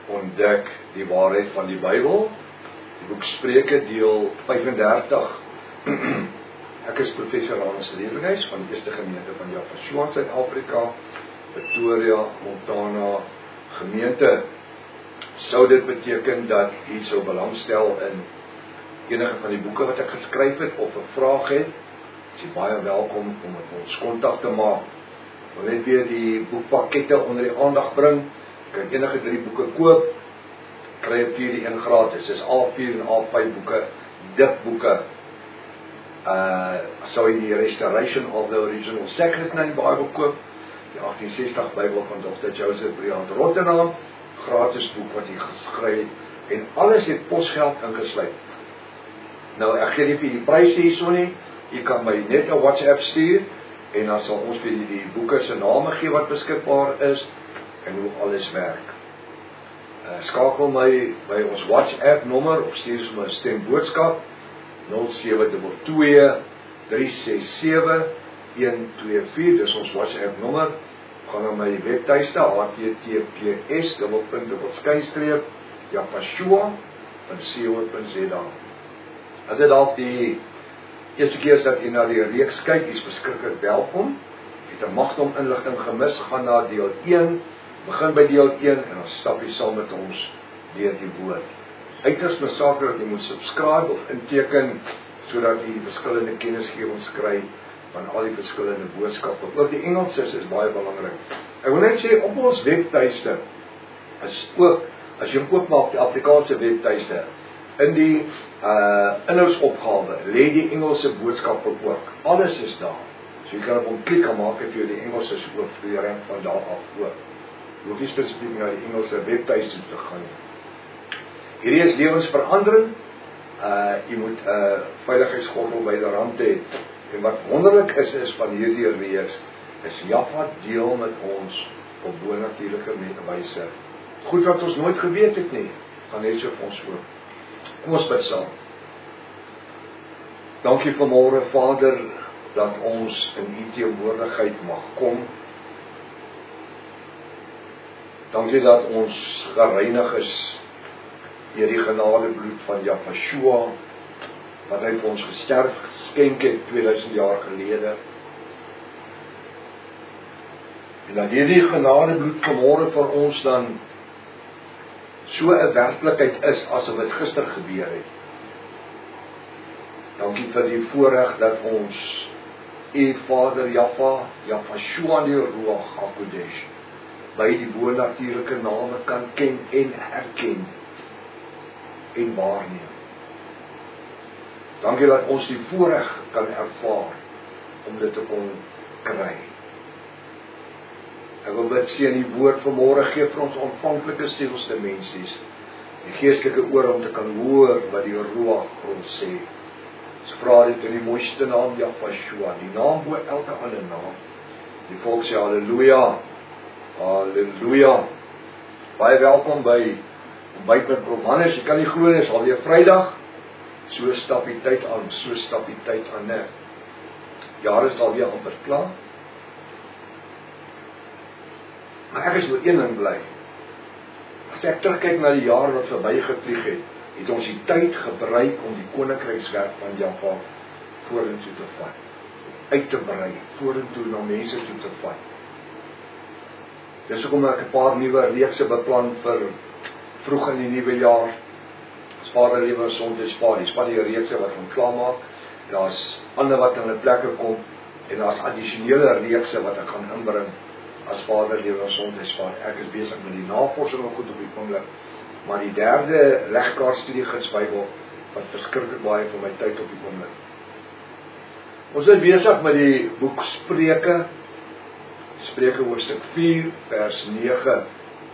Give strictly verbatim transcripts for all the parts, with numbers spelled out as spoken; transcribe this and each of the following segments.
ontdek die waarheid van die Bybel. Die boek Spreuke deel vyf-en-dertig. Ek is professor Ranus Lewenhuis van die Eerste Gemeente van Jaffa, Suid-Afrika, Pretoria, Montana gemeente. Sou dit beteken dat u sou belangstel in enige van die boeke wat ek geskryf het of 'n vraag het, is u baie welkom om met ons kontak te maak. Wil net weer die boekpakkette onder die aandag bring. Jy kan enige drie boeke koop, kry jy vier die een gratis. Dis A vier en A vyf boeke, dik boeke. Uh, sou jy die Restoration of the Original Sacred Name Bible koop, die agtien sestig Bybel van dokter Joseph Briand Rotterdam, gratis boek wat hy geskryf, en alles het posgeld ingesluit. Nou, ek gee nie vir die pryse hierso nie, jy kan my net 'n WhatsApp stuur, en dan sal ons vir die boeke se name gee wat beskikbaar is, en hoe alles werk. Uh, skakel my by ons WhatsApp nommer, of stuur ons my stemboodskap, nul sewe twee twee, drie ses sewe, een twee vier, dis ons WhatsApp nommer. Gaan na my webtuiste, h t t p s, dubbel punt, dubbel skynstreep, Jaffa punt co punt z a. As dit dalk die eerste keer dat jy na die reeks kyk, is beskiklik welkom. Het 'n magdom inligting gemis, gaan na deel een, begin by deel een, en dan stap jy saam met ons deur die woord. Uiters noodsaaklik dat jy moet subscribe of inteken, sodat jy verskillende kennisgewings kry van al die verskillende boodskappe. Ook die Engels is, is baie belangrik. Ek wil net sê, op ons webtuiste, is ook, as jy hom oopmaak, die Afrikaanse webtuiste, in die uh, inhoudsopgawe, lê die Engelse boodskappe ook. Alles is daar. So jy kan op hom klik en maak het vir die Engelse is ook, vir die rem van daar af ook. Jy hoef nie spesifiek na die Engelse webtuiste te gaan. Hierdie is lewensverandering. Uh, jy moet 'n uh, veiligheidsgordel by die rand hê. En wat wonderlik is, is van hierdie reeks, is Jaffa deel met ons op bonatuurlike wyse. Goed wat ons nooit geweet het nie, gaan net so vir ons voor. Kom ons bid saam. Dankie vanmôre, Vader, dat ons in u teenwoordigheid mag kom. Dankie dat ons gereinig is deur die genadebloed van Jaffa, wat hy vir ons gesterf, geskenk het tweeduisend jaar gelede. En dat hierdie genadebloed vanmôre vir ons dan so 'n werklikheid is, asof dit gister gebeur het. Dankie vir die voorreg dat ons u Vader Jaffa, Jaffa Shua die Ruach HaKodesh, by die bonatuurlike name kan ken en herken en waarneem. Dankie dat ons die voorreg kan ervaar om dit te kon kry. Ek wil bid, seën die woord vanmôre, gee vir ons ontvanklike sielsdimensies, die geestelike ore om te kan hoor wat die Ruach ons sê. Ons vra dit in die mooiste naam Jaffa, die naam bo elke ander naam. Die volk sê halleluja, halleluja. Baie welkom by ontbyt met Romanus. Jy kan nie glo nie, is alweer Vrydag. So stap die tyd aan, so stap die tyd aan net. Jare is alweer amper klaar. Maar ek is oor een ding bly. As ek terugkyk na die jare wat verby gevlieg het, het ons die tyd gebruik om die koninkrykswerk van Jaffa vorentoe te vat. Uit te brei, vorentoe na mense toe te vat. Dis hoekom ek 'n paar nuwe reekse beplan vir vroeg in die nuwe jaar. Spaar lewe sonde spaar, die spaar die reekse wat gaan klaarmaak. Daar's ander wat in hulle plekke kom, en daar's addisionele reekse wat ek gaan inbring as Vader lewe sonde spaar. Ek is besig met die navorsing goed op die oomblik, maar die derde legkaart studiegids Bybel wat verskriklik baie van my tyd op die oomblik. Ons is besig met die boek Spreuke, Spreuke hoofstuk vier vers nege.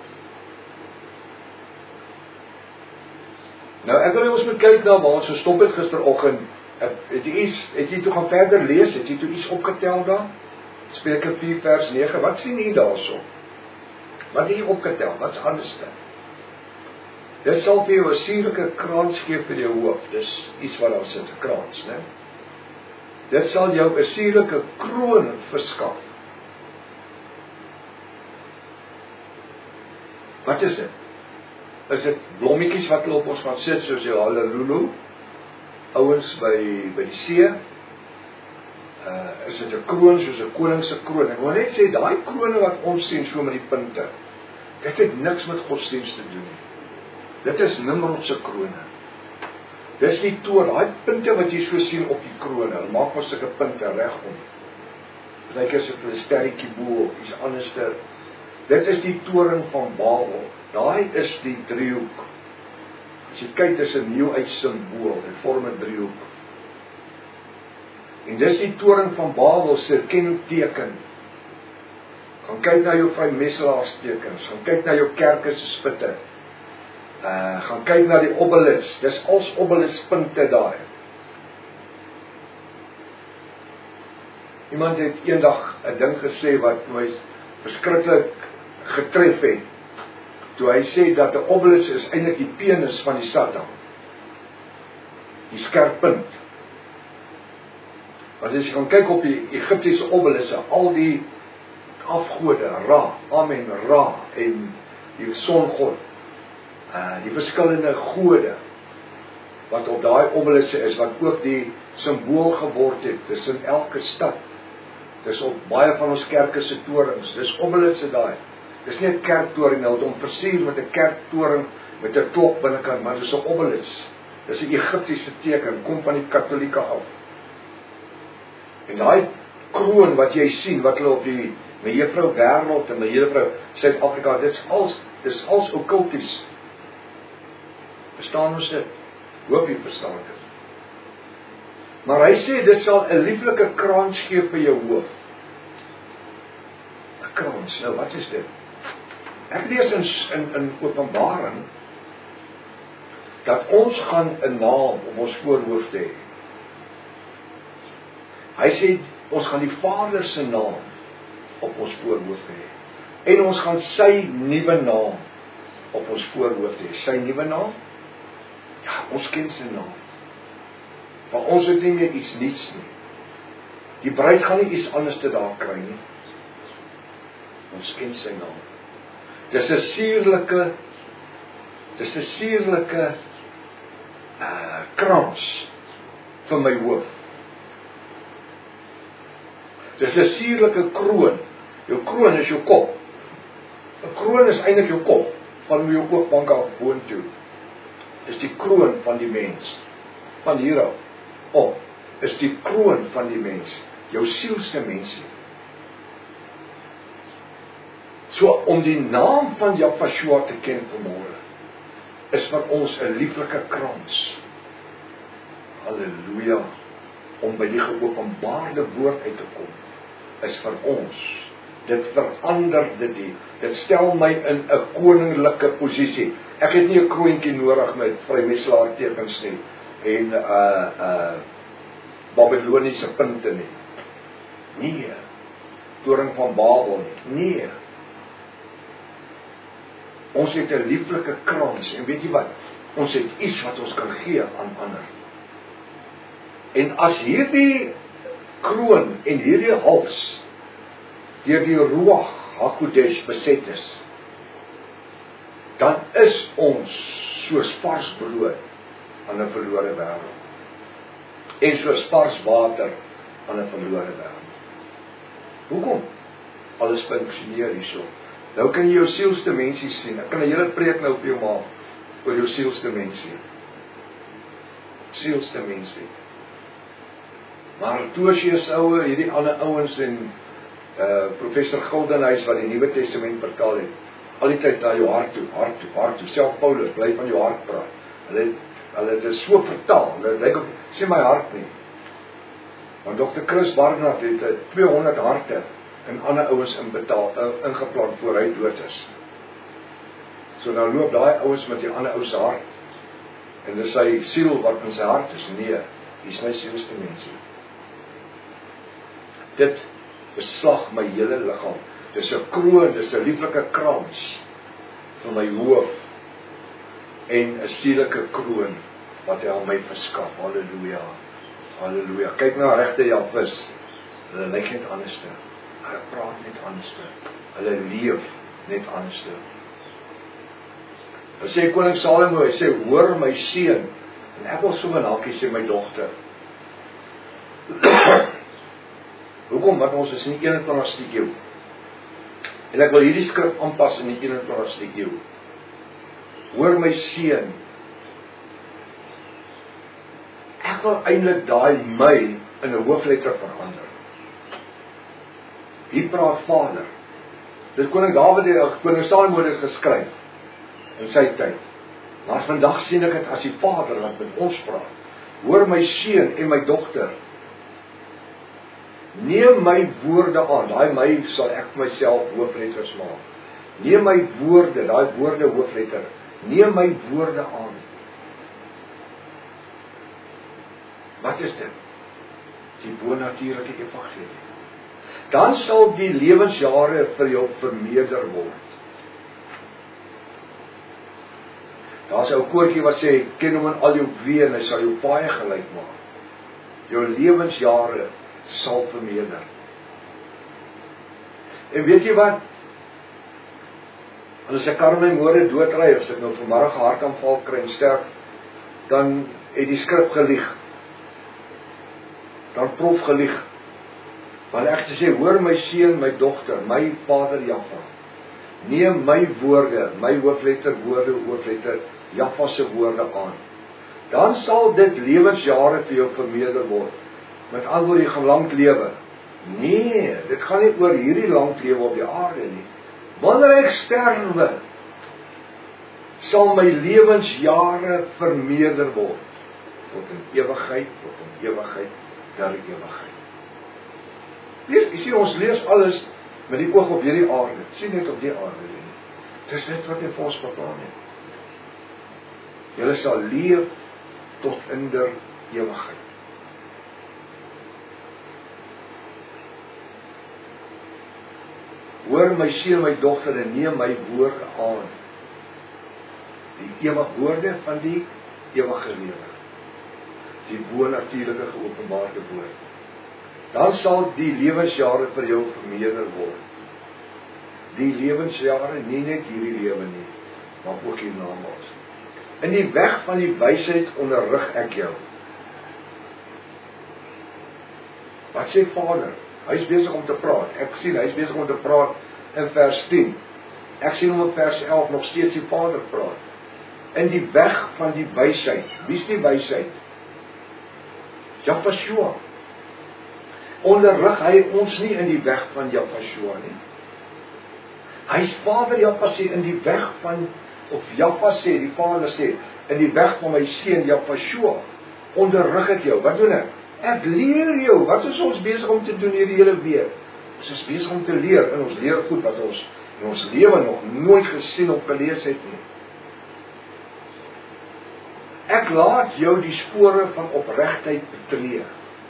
Nou, ek wil ons moet kyk na waar ons gestop het gisteroggend. Het jy iets, het jy toe gaan verder lees, het jy toe iets opgetel daar? Spreuke vier vers nege, wat sien jy daarso? Wat het jy opgetel, wat is anders dan? Dit sal vir jou 'n sierlike krans gee vir jou hoof, dis iets wat daar sit, 'n krans, né? Dit sal jou 'n sierlike kroon verskaf. Wat is dit? Is dit blommetjies wat hulle op ons gaan sit, soos die Halleluja, ouens by, by die see? Uh, is dit 'n kroon soos 'n koningse kroon? Ek wil net sê, daai krone wat ons sien so met die punte, dit het niks met godsdienst te doen nie. Dit is Nimrodse krone. Dis die toren, daai punte wat jy so sien op die krone, hulle maak ons sulke punte regom. Lyk as 'n sterretjie bo, iets anderster. Dit is die toren van Babel. Daai is die driehoek. As jy kyk, dis 'n nuwe uitsimbool, dit vorm 'n driehoek. En dis die toren van Babel se kenteken. Gaan kyk na jou vrymetselaarstekens, gaan kyk na jou kerke se spitte. Uh, gaan kyk na die obelis, dis als obelispunte daar. Iemand het eendag 'n ding gesê wat my verskriklik getref het, toe hy sê dat 'n obelis is eintlik die penis van die Satan, die skerp punt. Want as jy gaan kyk op die Egiptiese obelisse, al die afgode, Ra, Amen, Ra, en die songod, uh, die verskillende gode, wat op daai obelisse is, wat ook die symbool geword het, tussen elke stad. Dis op baie van ons kerke se torings, dis obelisse daai. Dis nie 'n kerktoring nou, om versier met 'n kerktoring, met 'n klok binnekant, maar dis 'n obelis. Dis 'n Egiptiese teken, kom van die Katolieke af. En daai kroon wat jy sien, wat hulle op die mevrou Wêreld en mevrou Suid-Afrika, dit is als, dit is als okkulties. Verstaan ons dit? Hoop jy verstaan dit. Maar hy sê, dit sal 'n lieflike krans gee vir jou hoof. 'n Krans, nou wat is dit? Ek lees in, in, in Openbaring, dat ons gaan 'n naam op ons voorhoof hê. Hy sê, ons gaan die Vader se naam op ons voorhoof hê. En ons gaan sy nuwe naam op ons voorhoof hê. Sy nuwe naam? Ja, ons ken sy naam. Maar ons het nie meer iets niets nie. Die bruid gaan nie iets anders te daar kry nie. Ons ken sy naam. Dis 'n suurlike, dis 'n suurlike uh, krans vir my hoof. Dis 'n suurlike kroon. Jou kroon is jou kop. 'n Kroon is eintlik jou kop, van jou oogbank af boontoe. Is die kroon van die mens. Van hier af op is die kroon van die mens, jou sielste mensie. So om die naam van Jahweh te ken vanmôre, is vir ons 'n lieflike krans. Halleluja. Om by die geopenbaarde woord uit te kom, is vir ons, dit verander dit die, dit stel my in 'n koninklike posisie. Ek het nie 'n kroontjie nodig met vrymetselaartekens nie, en uh, uh, Babyloniese punte nie. Nee, toring van Babel nie. Nee. Ons het 'n lieflike krans, en weet jy wat? Ons het iets wat ons kan gee aan ander. En as hierdie kroon en hierdie hals deur die Ruach HaKodesh beset is, dan is ons soos vars brood aan 'n verlore wêreld. En soos vars water aan 'n verlore wêreld. Hoekom? Alles funksioneer hierso. Nou kan jy jou sielsdimensie sien. Ek kan 'n hele preek nou vir jou maak oor jou sielsdimensie. Sielsdimensie. Maar toe as jy is ouer, hierdie ander ouens en uh, professor Gildenhuys wat die Nuwe Testament vertaal het, al die tyd na jou hart toe, hart toe, hart toe. Self Paulus bly van jou hart praat. Hulle hulle het dit so vertaal. Hulle lyk op sê my hart nie. Want dokter Chris Barnard het tweehonderd harte en ander ouens inbetaal, ingeplant voor hy dood is. So nou loop daai ouens met die ander ou se hart. En dis sy siel wat in sy hart is. Nee, dis my sielste mensie. Dit beslag my hele liggaam. Dis 'n kroon, dis 'n lieflike krans vir my hoof en 'n sielike kroon wat hy aan my verskaf. Halleluja. Halleluja. Kyk na regte Jahwes. Hulle lyk net anderste. Hulle praat net anderste. Hulle leef net anderste. Dan sê koning Salomo, hy sê, hoor my seun, en ek wil so in hakie sê my dogter. Hoekom? Want ons is in die eenentwintigste eeu. En ek wil hierdie skrif aanpas in die eenentwintigste eeu. Hoor my seun. Ek wil eintlik daai my in 'n hoofletter verander. Hier praat Vader. Dit koning Dawid, koning Salomo het geskryf in sy tyd. Maar vandag sien ek dit as die Vader wat met ons praat. Hoor my seun en my dogter. Neem my woorde aan. Daai my sal ek vir myself hoofletters maak. Neem my woorde, daai woorde hoofletter. Neem my woorde aan. Wat is dit? Die bonatuurlike evangelie. Dan sal die lewensjare vir jou vermeerder word. Daar's 'n ou koortjie wat sê, ken hom in al jou weë en hy sal jou baie gelyk maak. Jou lewensjare sal vermeerder. En weet jy wat? As ek kan my môre doodry, as ek nou vanmiddag 'n hartaanval kry en sterf, dan het die skrif gelieg. Dan prof gelieg. Want ek sê, hoor my seun, my dogter, my vader Jaffa. Neem my woorde, my hoofletter woorde, hoofletter Jaffa se woorde aan. Dan sal dit lewensjare vir jou vermeerder word. Met ander woorde, jy gaan lank lewe. Nee, dit gaan nie oor hierdie lank lewe op die aarde nie. Wanneer ek sterwe, sal my lewensjare vermeerder word. Tot in ewigheid, tot in ewigheid, ter ewigheid. Lees, jy sien, ons lees alles met die oog op hierdie aarde. Sien net op die aarde nie. Dis dit wat hy vir ons beplan het. Julle sal leef tot in der ewigheid. Hoor my seun, my dogter, en neem my woorde aan. Die ewige woorde van die ewige lewe. Die bonatuurlike geopenbaarde woord. Dan sal die lewensjare vir jou vermeerder word. Die lewensjare, nie net hierdie lewe nie, maar ook hiernamaals. In die weg van die wysheid onderrig ek jou. Wat sê Vader? Hy is besig om te praat. Ek sien, hy is besig om te praat in vers tien. Ek sien hom in vers elf nog steeds die Vader praat. In die weg van die wysheid. Wie is die wysheid? Jahweh. Onderrig hy ons nie in die weg van Jahweh nie. Hy is Vader Jahweh sê in die weg van, of Jahweh sê, die Vader sê, in die weg van my seun Jahweh, onderrig ek jou. Wat doen ek? Ek leer jou. Wat is ons besig om te doen hierdie hele week? Ons is besig om te leer, en ons leer goed wat ons in ons lewe nog nooit gesien of gelees het nie. Ek laat jou die spore van opregtheid betree.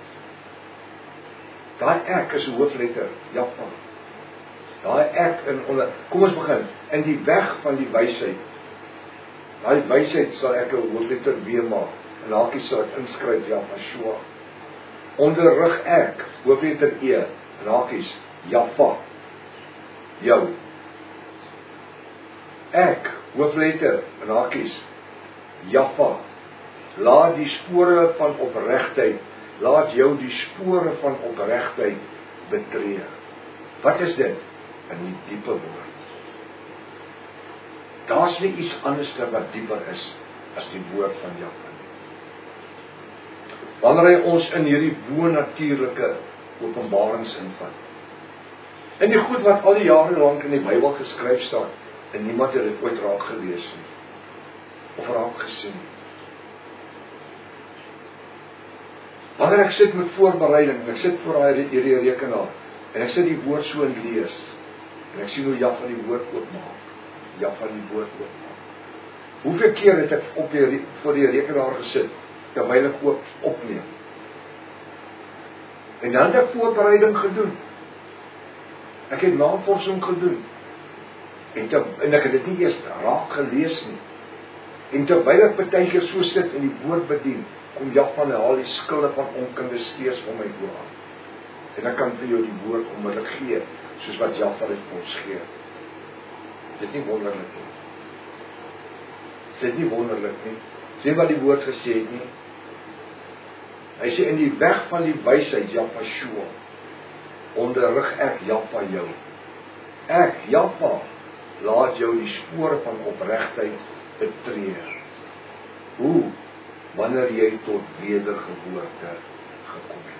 Daai ek is 'n hoofletter, Jahweh. Daai ek in onder, kom ons begin, in die weg van die wysheid. Daai wysheid sal ek 'n hoofletter weer maak, en hakie sal ek inskryf, Jahweh. Onderrig ek, hoofletter E, en hakies, Jahweh, jou. Ek, hoofletter, en hakies, Jahweh, laat die spore van opregtheid, laat jou die spore van opregtheid betree. Wat is dit? In die diepe woord. Daar's nie iets anders wat dieper is as die woord van Jahweh. Wanneer hy ons in hierdie bonatuurlike openbarings invat. In die goed wat al die jare lank in die Bybel geskryf staan, en niemand het dit ooit raak gelees nie, of raak gesien nie. Wanneer ek sit met voorbereiding, ek sit voor hierdie rekenaar, en ek sit die woord so in lees, en ek sien hoe Jahweh die woord oopmaak, Jahweh die woord oopmaak. Hoeveel keer het ek op die, voor die rekenaar gesit, terwyl ek ook opneem? En dan het ek voorbereiding gedoen. Ek het navorsing gedoen. En, te, en ek het dit nie eers raak gelees nie. En terwyl ek baie keer so sit en die woord bedien, kom Jahweh en haal die skille van onkunde steeds van my oor aan. En ek kan vir jou die woord onmiddellik gee, soos wat Jahweh dit vir ons gee. Dit is nie wonderlik nie. Is dit nie wonderlik nie? Sien wat die woord gesê het nie? Hy sê in die weg van die wysheid, Jafashua, onderrig ek Jaffa jou. Ek, Jaffa, laat jou die spore van opregtheid betree. Hoe? Wanneer jy tot wedergeboorte gekom het.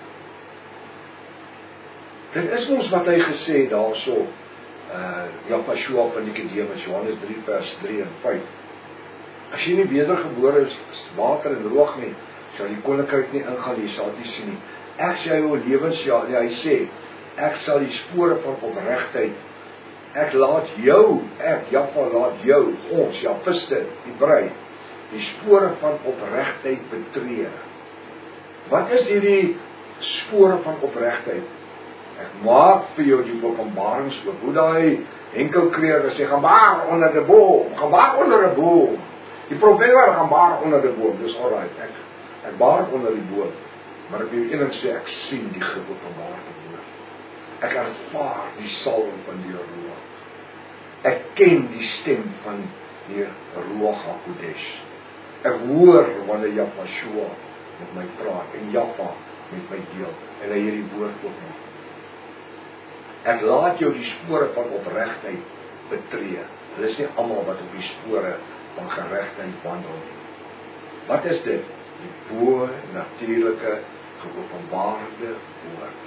Dit is ons wat hy gesê daarso, uh, Jafashua van Nikodemus, Johannes drie vers drie en vyf. As jy nie wedergebore is, water en roog nie, sal die koninkryk nie ingaan, jy sal nie sien nie. Ek sê jou lewensjaar, ja, hy sê, ek sal die spore van opregtheid, ek laat jou, ek, Jaffa laat jou, ons, Jafiste, die bruid, die spore van opregtheid betree. Wat is hierdie spore van opregtheid? Ek maak vir jou die openbarings oop, hoe daai enkelkreer sê, gaan baar onder die boom, gaan baar onder die boom. Die profeter gaan baar onder die boom, dis alright, ek, ek baar onder die boom, maar ek wil enig sê, ek sien die geopenbaarde woord. Ek ervaar die salwing van die Ruach. Ek ken die stem van die Ruach HaKodesh. Ek hoor wanneer Jafashua met my praat, en Jaffa met my deel, en hy hierdie woord opmaak. Ek laat jou die spore van opregtheid betree. Hulle is nie almal wat op die spore van geregtheid wandel nie. Wat is dit? Die bo natuurlike geopenbaarde woord.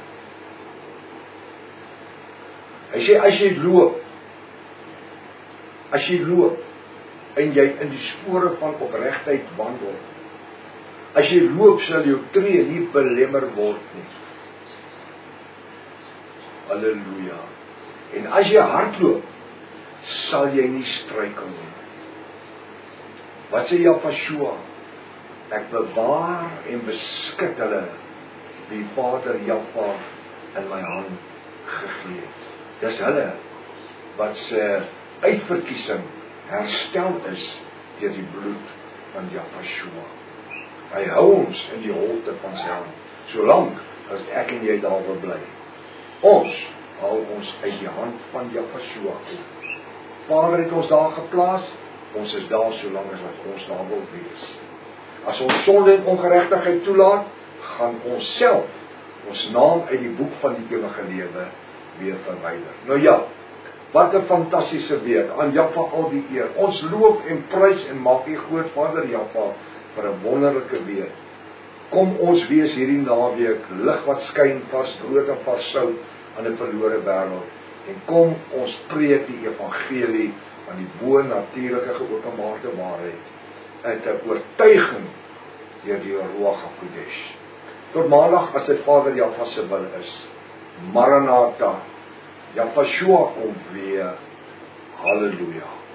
Hy sê as jy loop, as jy loop en jy in die spore van opregtheid wandel, as jy loop sal jou tree nie belemmer word nie. Halleluja. En as jy hardloop, sal jy nie struikel nie. Wat sê Jafashua? Ek bewaar en beskik hulle die Vader Jaffa in my hand gegee het. Dis hulle wat se uitverkiesing herstel is deur die bloed van Jafashua. Hy hou ons in die holte van sy hand, solank as ek en jy daar wil bly. Ons hou ons uit die hand van Jafashua. Vader het ons daar geplaas, ons is daar solank as wat ons daar wil wees. As ons sonde en ongeregtigheid toelaat, gaan ons self ons naam uit die boek van die ewige lewe weer verwyder. Nou ja, wat 'n fantastiese week, aan Jaffa al die eer. Ons loof en prys en maak U groot Vader Jaffa vir 'n wonderlike week. Kom ons wees hierdie naweek lig wat skyn, vars brood en vars sout aan 'n verlore wêreld. En kom ons preek die evangelie van die bo natuurlike geopenbaarde waarheid uit 'n oortuiging deur die Ruach HaKodesh. Tot maandag as dit Vader Jaffa se wil is. Maranatha. Jafashua kom weer. Halleluja.